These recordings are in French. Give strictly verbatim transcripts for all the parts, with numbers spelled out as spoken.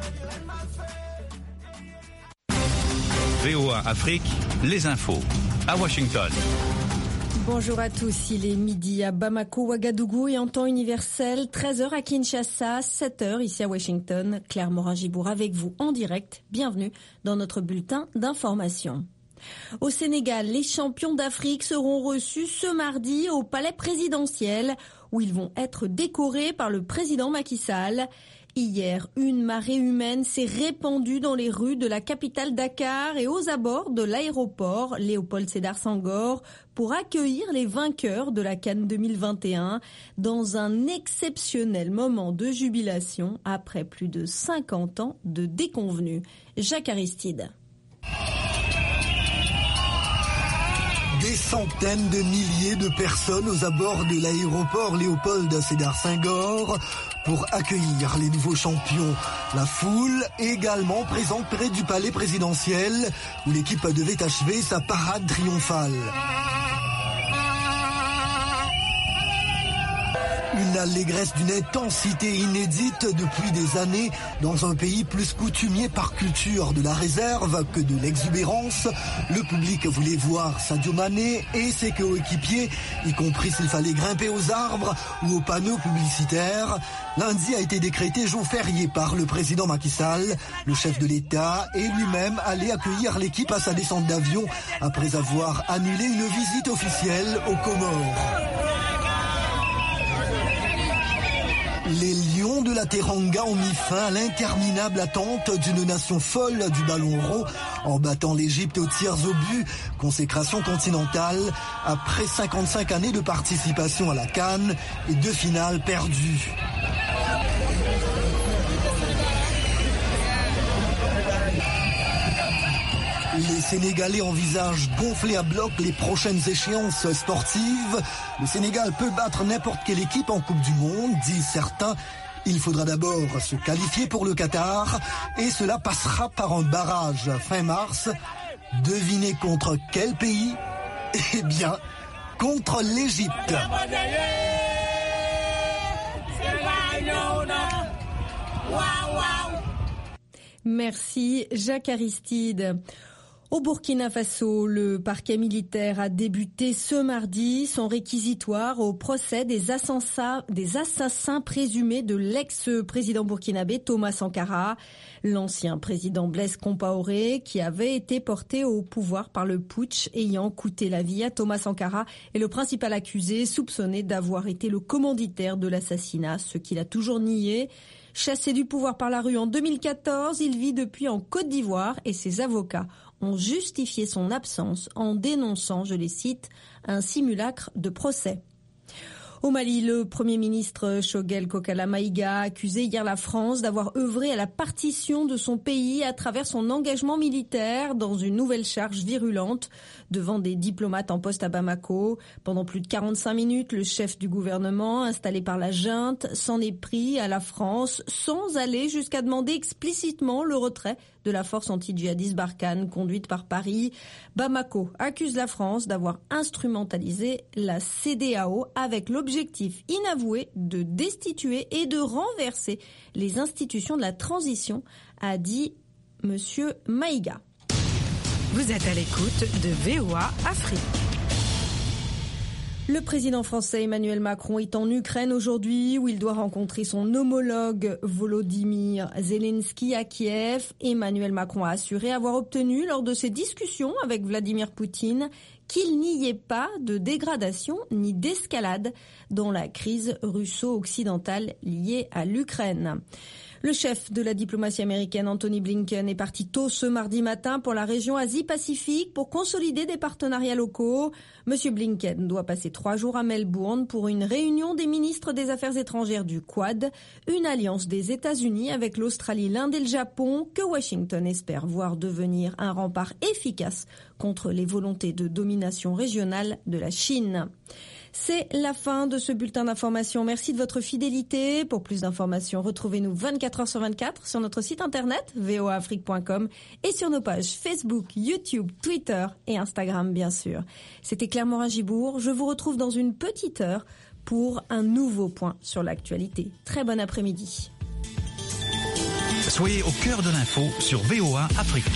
V O A Afrique, les infos à Washington. Bonjour à tous, il est midi à Bamako, Ouagadougou et en temps universel, treize heures à Kinshasa, sept heures ici à Washington. Claire Morin-Gibour avec vous en direct. Bienvenue dans notre bulletin d'information. Au Sénégal, les champions d'Afrique seront reçus ce mardi au palais présidentiel où ils vont être décorés par le président Macky Sall. Hier, une marée humaine s'est répandue dans les rues de la capitale Dakar et aux abords de l'aéroport Léopold Sédar Senghor pour accueillir les vainqueurs de la CAN deux mille vingt et un dans un exceptionnel moment de jubilation après plus de cinquante ans de déconvenus. Jacques Aristide. Des centaines de milliers de personnes aux abords de l'aéroport Léopold Sédar Senghor pour accueillir les nouveaux champions. La foule également présente près du palais présidentiel où l'équipe devait achever sa parade triomphale. Une allégresse d'une intensité inédite depuis des années dans un pays plus coutumier par culture de la réserve que de l'exubérance. Le public voulait voir Sadio Mané et ses coéquipiers, y compris s'il fallait grimper aux arbres ou aux panneaux publicitaires. Lundi a été décrété jour férié par le président Macky Sall. Le chef de l'État est lui-même allé accueillir l'équipe à sa descente d'avion après avoir annulé une visite officielle aux Comores. Les Lions de la Teranga ont mis fin à l'interminable attente d'une nation folle du ballon rond en battant l'Égypte aux tirs au but, consécration continentale après cinquante-cinq années de participation à la CAN et deux finales perdues. Les Sénégalais envisagent gonfler à bloc les prochaines échéances sportives. Le Sénégal peut battre n'importe quelle équipe en Coupe du Monde, disent certains. Il faudra d'abord se qualifier pour le Qatar et cela passera par un barrage fin mars. Devinez contre quel pays? Eh bien, contre l'Égypte. Merci Jacques Aristide. Au Burkina Faso, le parquet militaire a débuté ce mardi son réquisitoire au procès des assassins, des assassins présumés de l'ex-président burkinabé Thomas Sankara, l'ancien président Blaise Compaoré, qui avait été porté au pouvoir par le putsch ayant coûté la vie à Thomas Sankara, est le principal accusé soupçonné d'avoir été le commanditaire de l'assassinat, ce qu'il a toujours nié. Chassé du pouvoir par la rue en deux mille quatorze, il vit depuis en Côte d'Ivoire et ses avocats ont justifié son absence en dénonçant, je les cite, un simulacre de procès. Au Mali, le Premier ministre Choguel Kokala Maïga a accusé hier la France d'avoir œuvré à la partition de son pays à travers son engagement militaire dans une nouvelle charge virulente devant des diplomates en poste à Bamako. Pendant plus de quarante-cinq minutes, le chef du gouvernement, installé par la junte, s'en est pris à la France sans aller jusqu'à demander explicitement le retrait de la force anti-djihadiste Barkhane conduite par Paris. Bamako accuse la France d'avoir instrumentalisé la C D A O avec l'objectif inavoué de destituer et de renverser les institutions de la transition, a dit Monsieur Maïga. Vous êtes à l'écoute de V O A Afrique. Le président français Emmanuel Macron est en Ukraine aujourd'hui où il doit rencontrer son homologue Volodymyr Zelensky à Kiev. Emmanuel Macron a assuré avoir obtenu lors de ses discussions avec Vladimir Poutine qu'il n'y ait pas de dégradation ni d'escalade dans la crise russo-occidentale liée à l'Ukraine. Le chef de la diplomatie américaine, Anthony Blinken, est parti tôt ce mardi matin pour la région Asie-Pacifique pour consolider des partenariats locaux. Monsieur Blinken doit passer trois jours à Melbourne pour une réunion des ministres des Affaires étrangères du Quad, une alliance des États-Unis avec l'Australie, l'Inde et le Japon que Washington espère voir devenir un rempart efficace contre les volontés de domination régionale de la Chine. C'est la fin de ce bulletin d'information. Merci de votre fidélité. Pour plus d'informations, retrouvez-nous vingt-quatre heures sur vingt-quatre sur notre site internet v o a afrique point com et sur nos pages Facebook, YouTube, Twitter et Instagram, bien sûr. C'était Claire Morin-Gibour. Je vous retrouve dans une petite heure pour un nouveau point sur l'actualité. Très bon après-midi. Soyez au cœur de l'info sur V O A Afrique.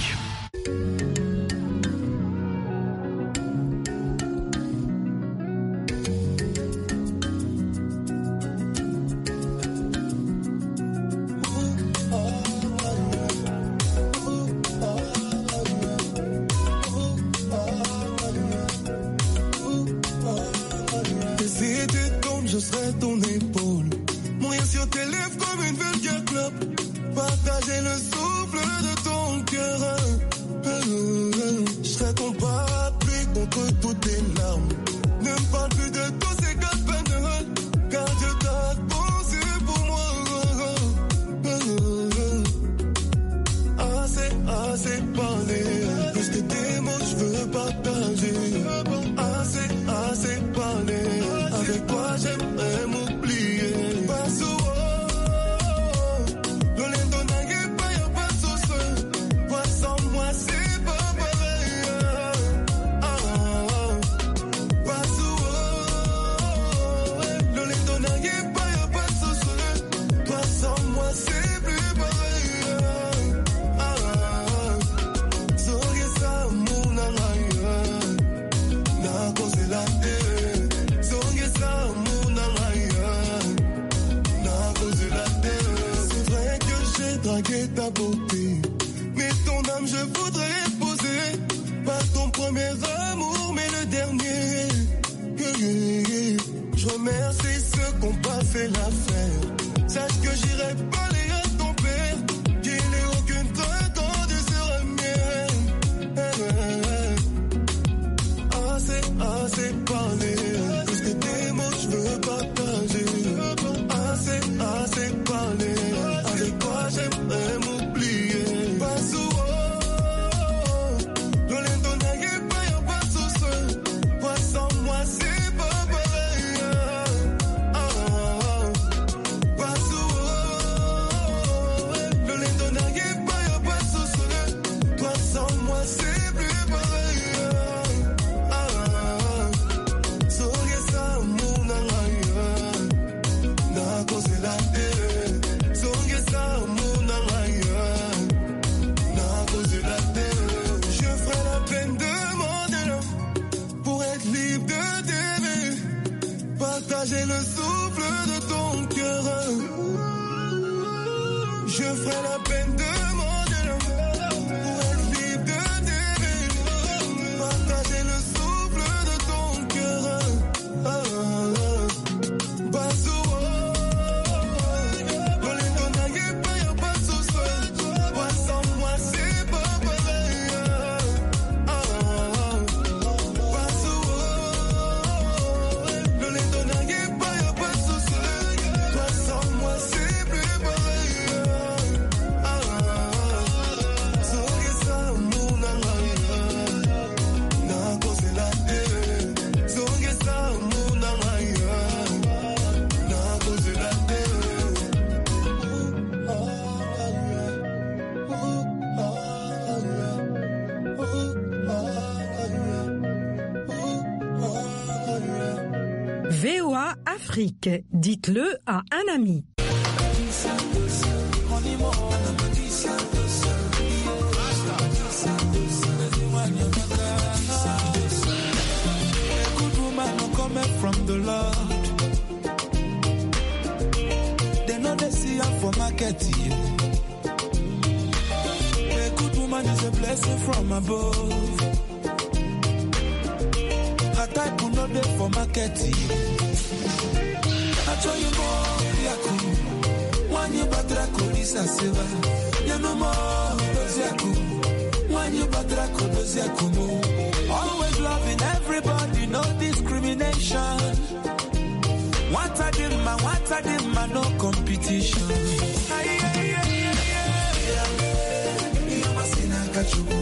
V O A Afrique, dites-le à un ami. From the Lord, they know they see her for market. A good woman is a blessing from above. Her type will not be for market. I tell you more, Yaku. One you batra kolisa seva. You know more, Yaku. One you batra kolisa kumu. Always loving everybody, no discrimination. What I did, man, what I did, man, no competition. Aye, aye, aye, aye, aye.